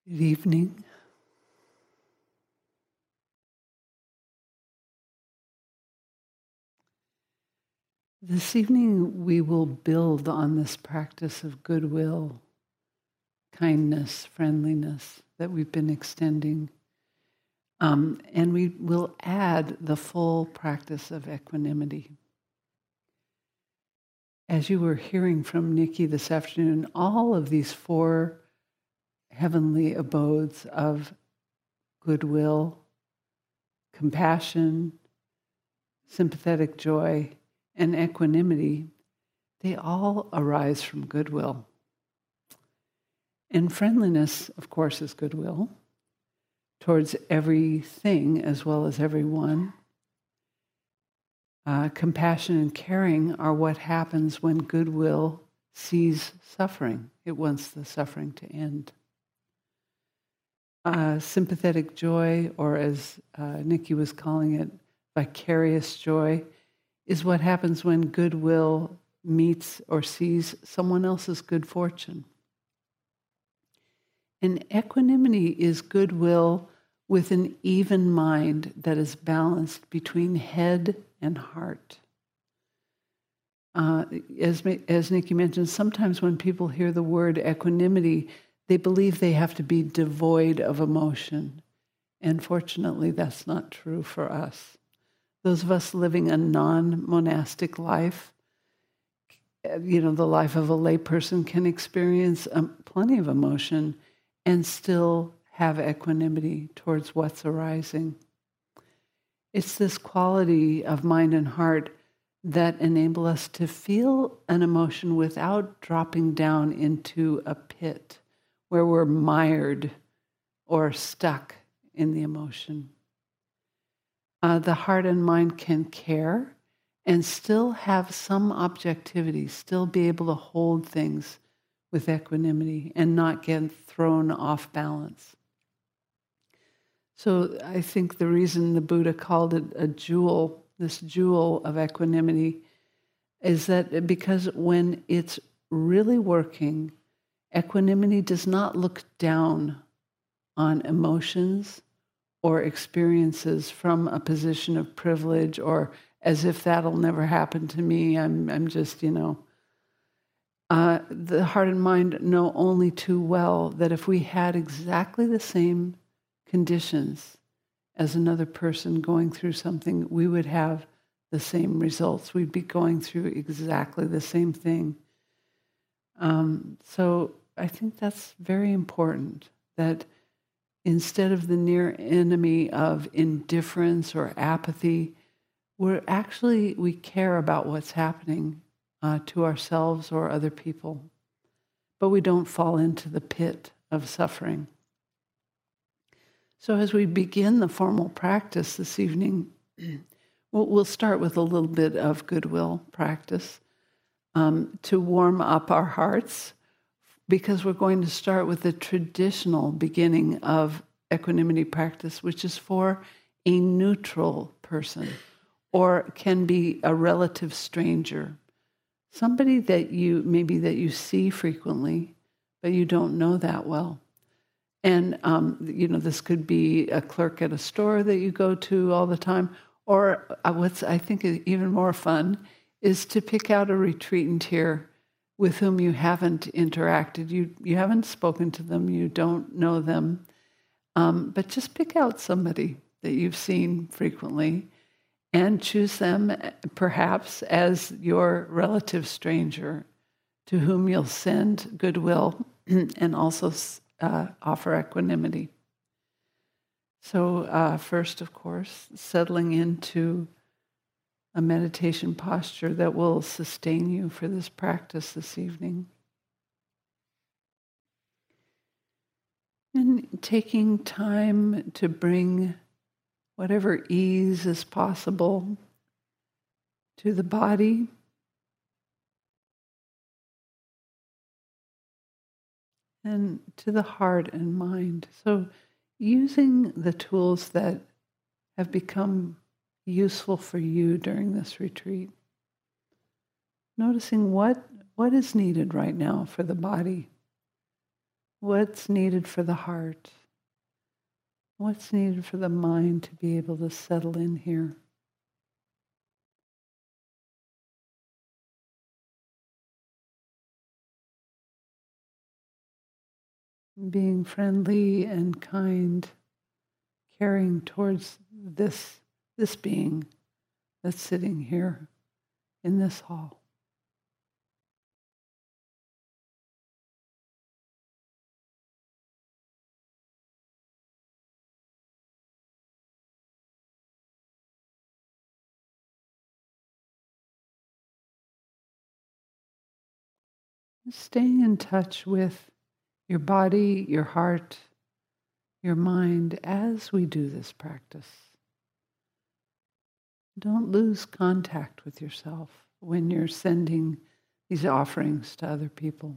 Good evening. This evening we will build on this practice of goodwill, kindness, friendliness that we've been extending. And we will add the full practice of equanimity. As you were hearing from Nikki this afternoon, all of these four heavenly abodes of goodwill, compassion, sympathetic joy, and equanimity, they all arise from goodwill. And friendliness, of course, is goodwill towards everything as well as everyone. Compassion and caring are what happens when goodwill sees suffering. It wants the suffering to end. Sympathetic joy, or as Nikki was calling it, vicarious joy, is what happens when goodwill meets or sees someone else's good fortune. And equanimity is goodwill with an even mind that is balanced between head and heart. As Nikki mentioned, sometimes when people hear the word equanimity, they believe they have to be devoid of emotion. And fortunately, that's not true for us. Those of us living a non-monastic life, the life of a layperson, can experience plenty of emotion and still have equanimity towards what's arising. It's this quality of mind and heart that enable us to feel an emotion without dropping down into a pit where we're mired or stuck in the emotion. The heart and mind can care and still have some objectivity, still be able to hold things with equanimity and not get thrown off balance. So I think the reason the Buddha called it a jewel, this jewel of equanimity, is that because when it's really working, equanimity does not look down on emotions or experiences from a position of privilege or as if that'll never happen to me. I'm just, the heart and mind know only too well that if we had exactly the same conditions as another person going through something, we would have the same results. We'd be going through exactly the same thing. So I think that's very important, that instead of the near enemy of indifference or apathy, we care about what's happening to ourselves or other people, but we don't fall into the pit of suffering. So as we begin the formal practice this evening, we'll start with a little bit of goodwill practice to warm up our hearts, because we're going to start with the traditional beginning of equanimity practice, which is for a neutral person, or can be a relative stranger, somebody that you see frequently, but you don't know that well. And this could be a clerk at a store that you go to all the time, or what's I think even more fun is to pick out a retreatant here with whom you haven't interacted, you haven't spoken to them, you don't know them, but just pick out somebody that you've seen frequently and choose them perhaps as your relative stranger to whom you'll send goodwill and also offer equanimity. So first, of course, settling into a meditation posture that will sustain you for this practice this evening. And taking time to bring whatever ease is possible to the body, and to the heart and mind. So using the tools that have become useful for you during this retreat. Noticing what is needed right now for the body. What's needed for the heart? What's needed for the mind to be able to settle in here? Being friendly and kind, caring towards this being that's sitting here in this hall. Staying in touch with your body, your heart, your mind as we do this practice. Don't lose contact with yourself when you're sending these offerings to other people.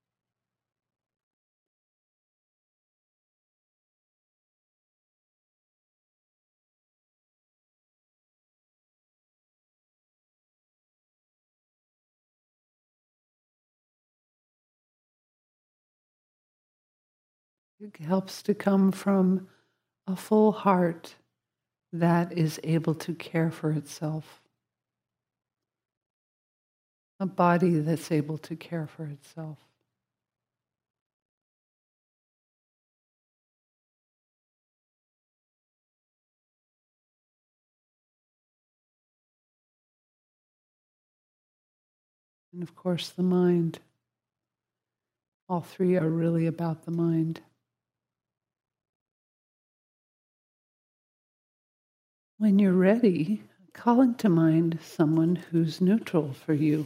It helps to come from a full heart that is able to care for itself, a body that's able to care for itself. And of course, the mind. All three are really about the mind. When you're ready, calling to mind someone who's neutral for you,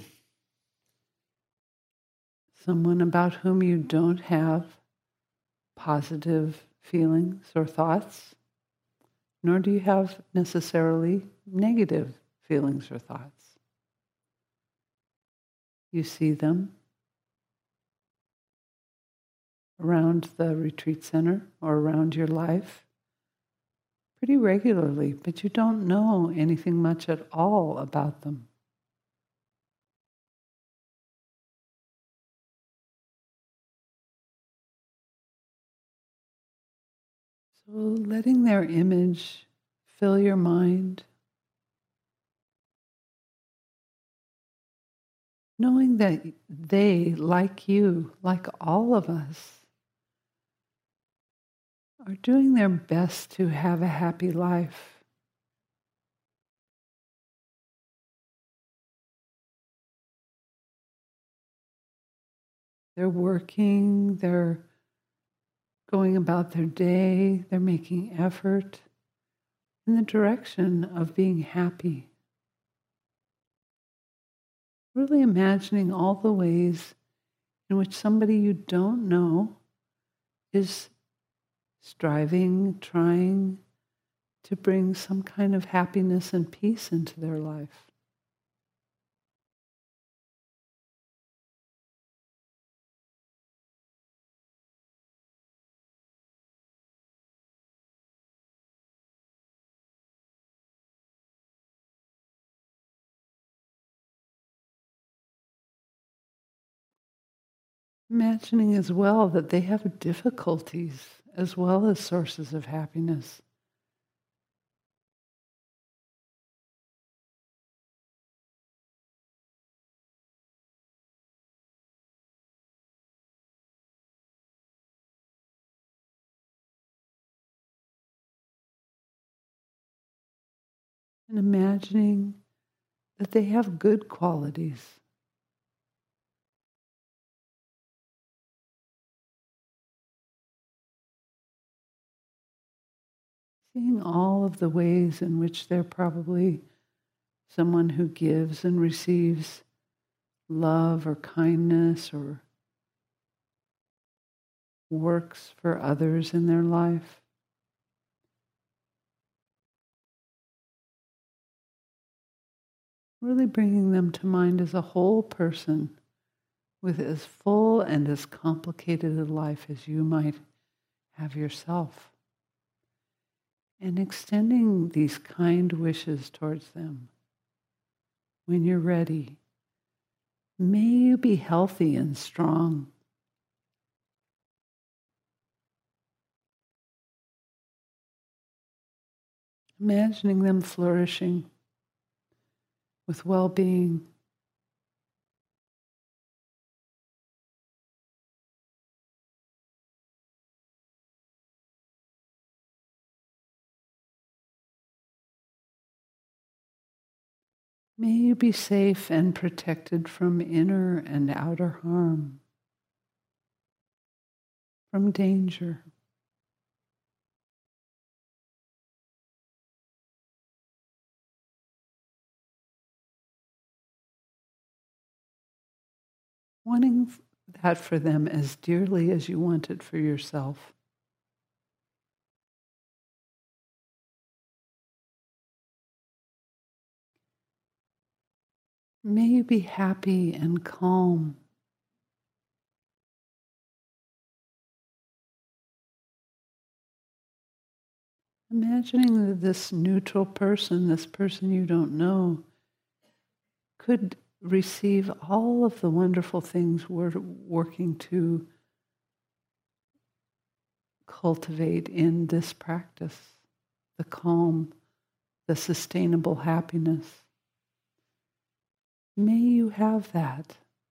someone about whom you don't have positive feelings or thoughts, nor do you have necessarily negative feelings or thoughts. You see them around the retreat center or around your life pretty regularly, but you don't know anything much at all about them. So letting their image fill your mind, knowing that they, like you, like all of us, are doing their best to have a happy life. They're working, they're going about their day, they're making effort in the direction of being happy. Really imagining all the ways in which somebody you don't know is striving, trying to bring some kind of happiness and peace into their life. Imagining as well that they have difficulties as well as sources of happiness. And imagining that they have good qualities. Seeing all of the ways in which they're probably someone who gives and receives love or kindness or works for others in their life. Really bringing them to mind as a whole person with as full and as complicated a life as you might have yourself. And extending these kind wishes towards them. When you're ready, may you be healthy and strong. Imagining them flourishing with well-being. May you be safe and protected from inner and outer harm, from danger. Wanting that for them as dearly as you want it for yourself. May you be happy and calm. Imagining that this neutral person, this person you don't know, could receive all of the wonderful things we're working to cultivate in this practice, the calm, the sustainable happiness. May you have that.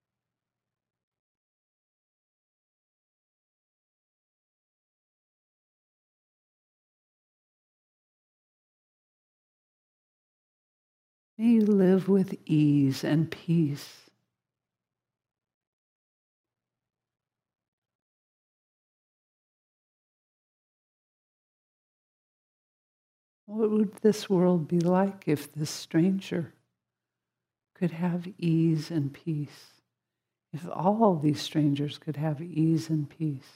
May you live with ease and peace. What would this world be like if this stranger could have ease and peace? If all these strangers could have ease and peace?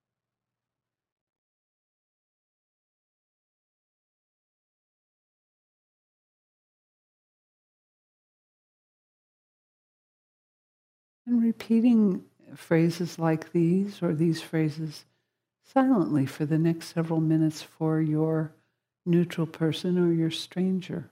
And repeating phrases like these or these phrases silently for the next several minutes for your neutral person or your stranger.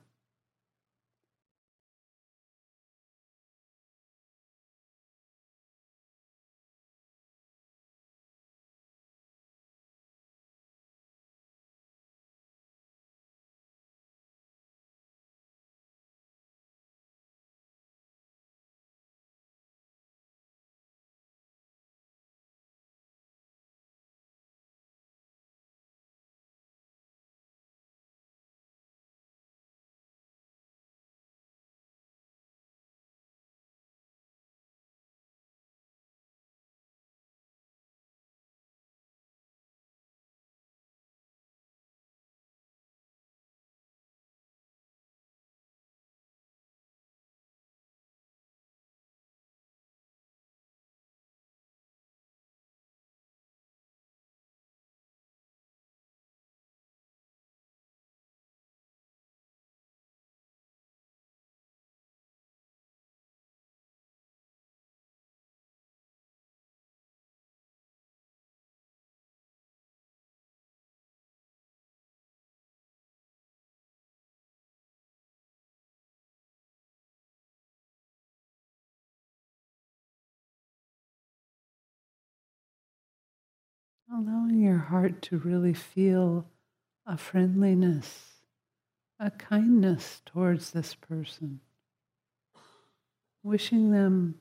Allowing your heart to really feel a friendliness, a kindness towards this person. Wishing them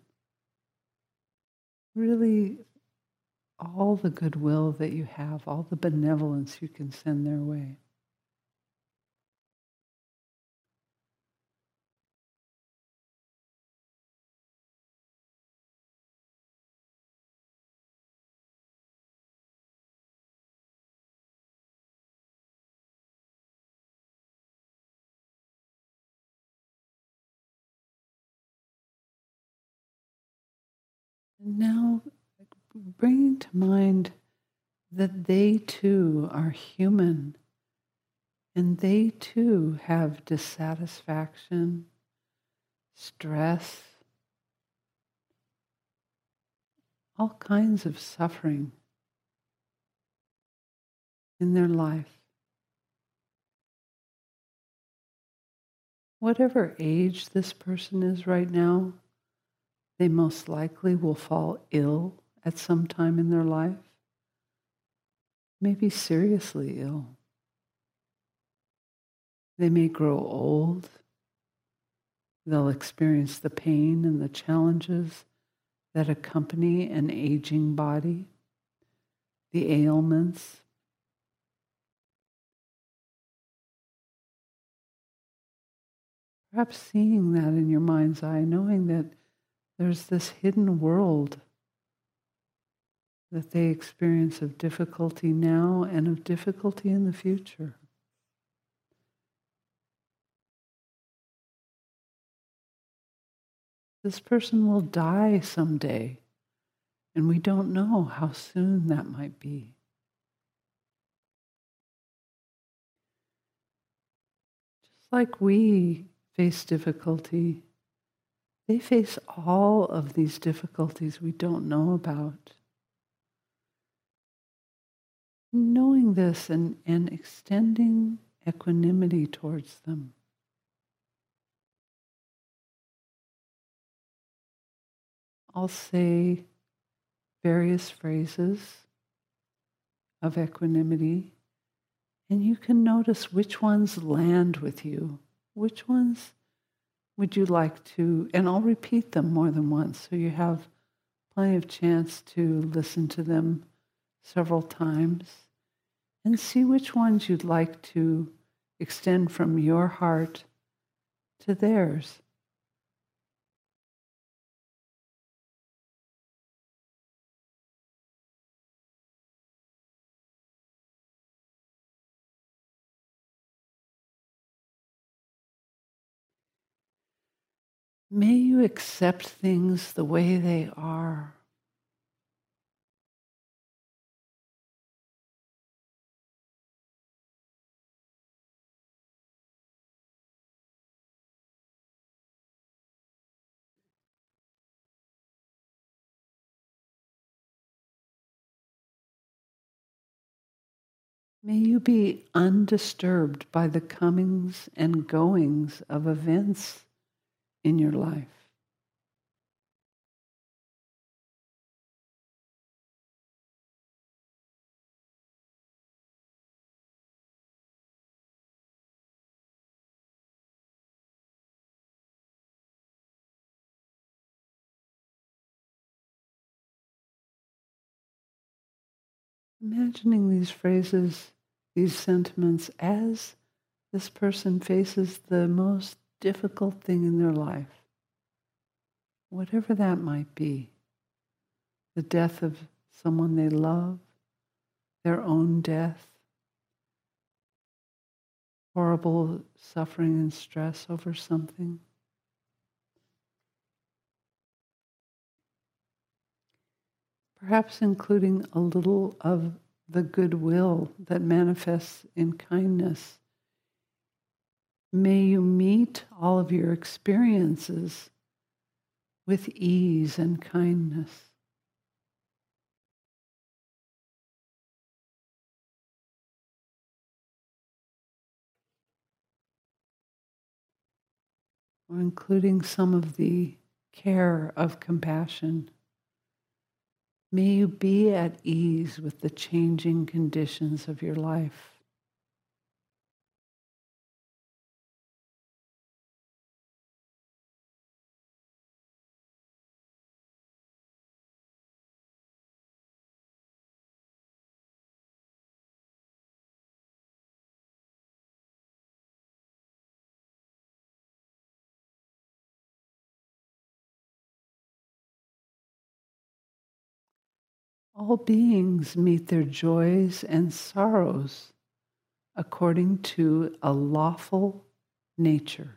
really all the goodwill that you have, all the benevolence you can send their way. And now bringing to mind that they too are human and they too have dissatisfaction, stress, all kinds of suffering in their life. Whatever age this person is right now, they most likely will fall ill at some time in their life, maybe seriously ill. They may grow old. They'll experience the pain and the challenges that accompany an aging body, the ailments. Perhaps seeing that in your mind's eye, knowing that there's this hidden world that they experience of difficulty now and of difficulty in the future. This person will die someday, and we don't know how soon that might be. Just like we face difficulty, they face all of these difficulties we don't know about. Knowing this and extending equanimity towards them. I'll say various phrases of equanimity, and you can notice which ones land with you. Which ones would you like to, and I'll repeat them more than once so you have plenty of chance to listen to them several times and see which ones you'd like to extend from your heart to theirs. May you accept things the way they are. May you be undisturbed by the comings and goings of events in your life. Imagining these phrases, these sentiments, as this person faces the most difficult thing in their life, whatever that might be, the death of someone they love, their own death, horrible suffering and stress over something. Perhaps including a little of the goodwill that manifests in kindness. May you meet all of your experiences with ease and kindness. Or including some of the care of compassion. May you be at ease with the changing conditions of your life. All beings meet their joys and sorrows according to a lawful nature.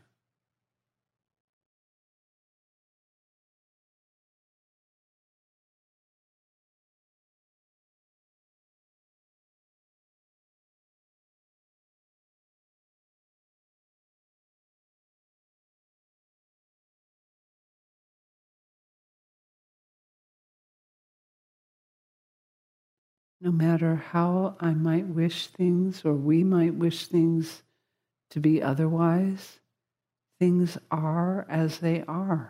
No matter how I might wish things or we might wish things to be otherwise, things are as they are.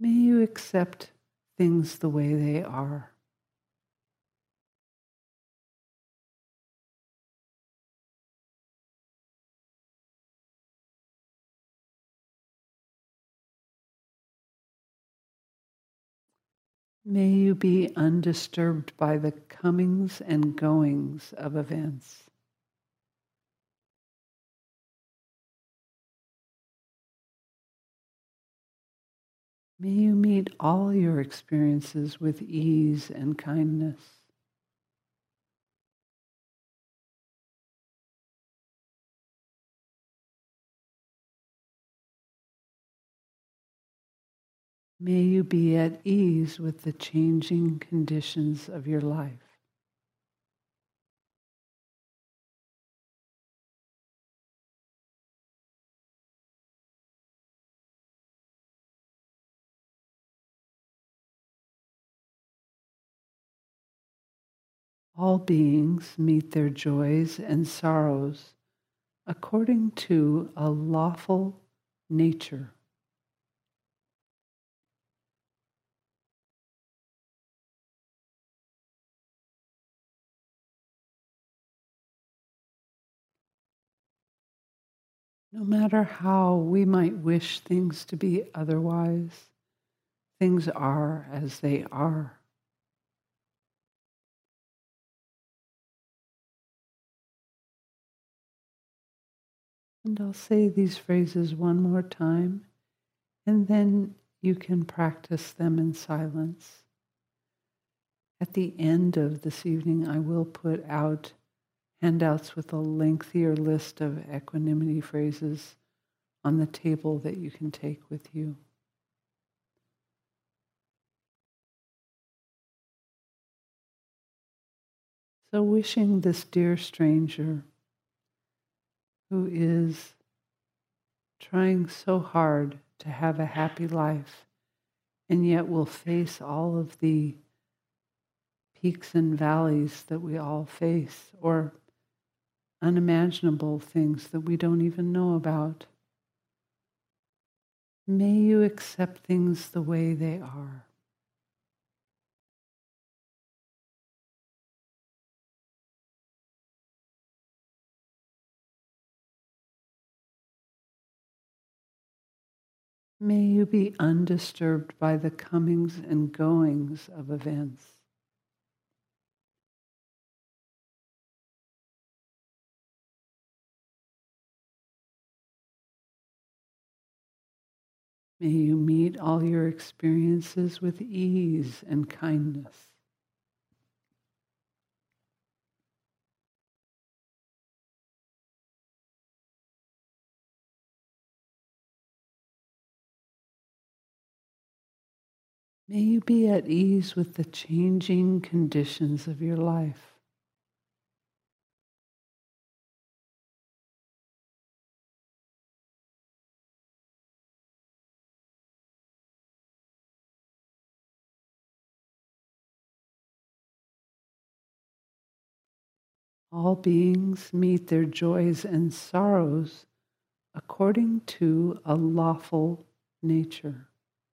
May you accept things the way they are. May you be undisturbed by the comings and goings of events. May you meet all your experiences with ease and kindness. May you be at ease with the changing conditions of your life. All beings meet their joys and sorrows according to a lawful nature. No matter how we might wish things to be otherwise, things are as they are. And I'll say these phrases one more time, and then you can practice them in silence. At the end of this evening, I will put out handouts with a lengthier list of equanimity phrases on the table that you can take with you. So wishing this dear stranger who is trying so hard to have a happy life and yet will face all of the peaks and valleys that we all face, or unimaginable things that we don't even know about. May you accept things the way they are. May you be undisturbed by the comings and goings of events. May you meet all your experiences with ease and kindness. May you be at ease with the changing conditions of your life. All beings meet their joys and sorrows according to a lawful nature.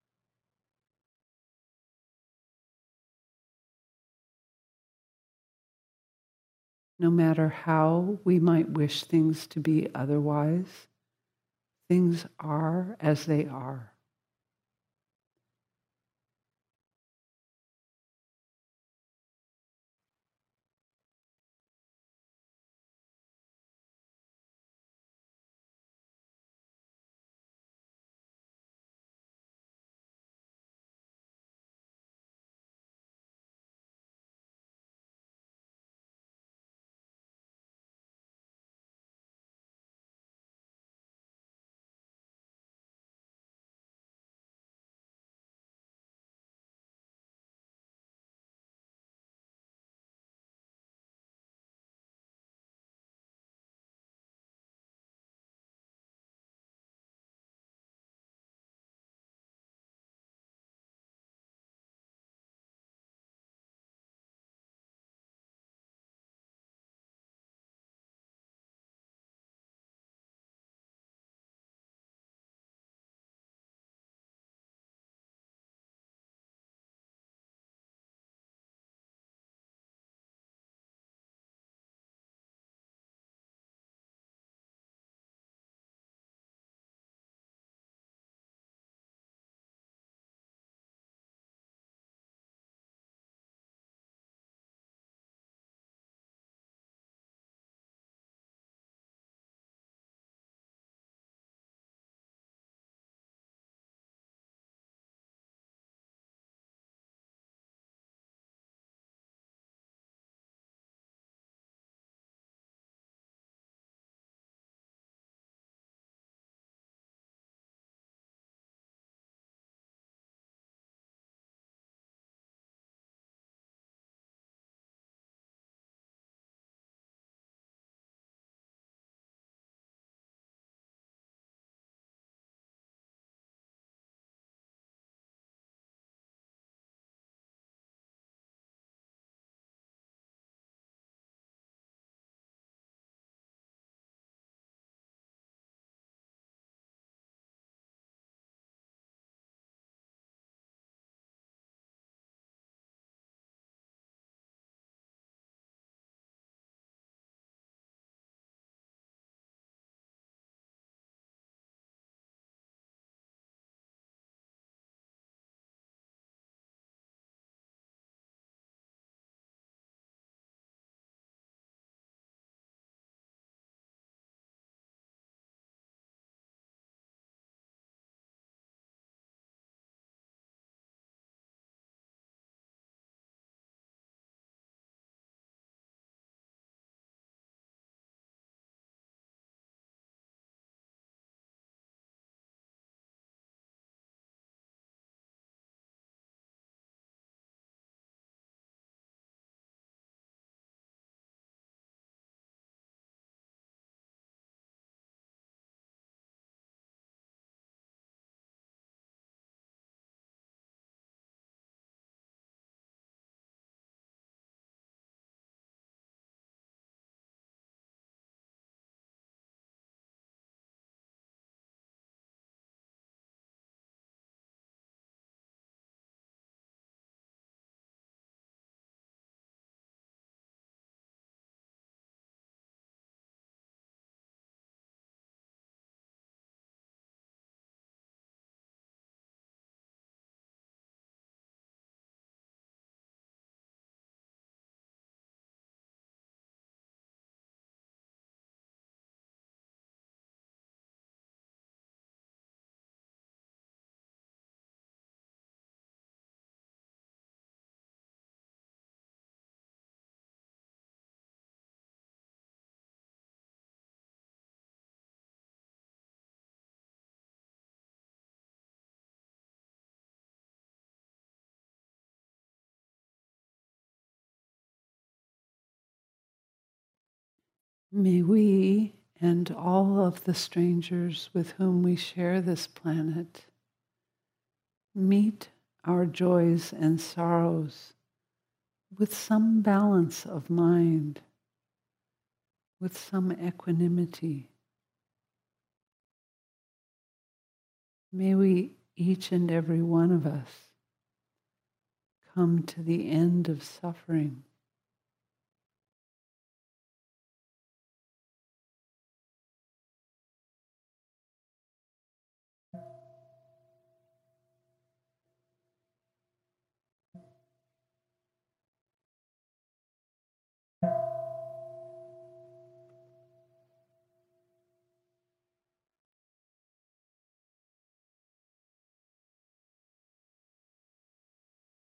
No matter how we might wish things to be otherwise, things are as they are. May we and all of the strangers with whom we share this planet meet our joys and sorrows with some balance of mind, with some equanimity. May we, each and every one of us, come to the end of suffering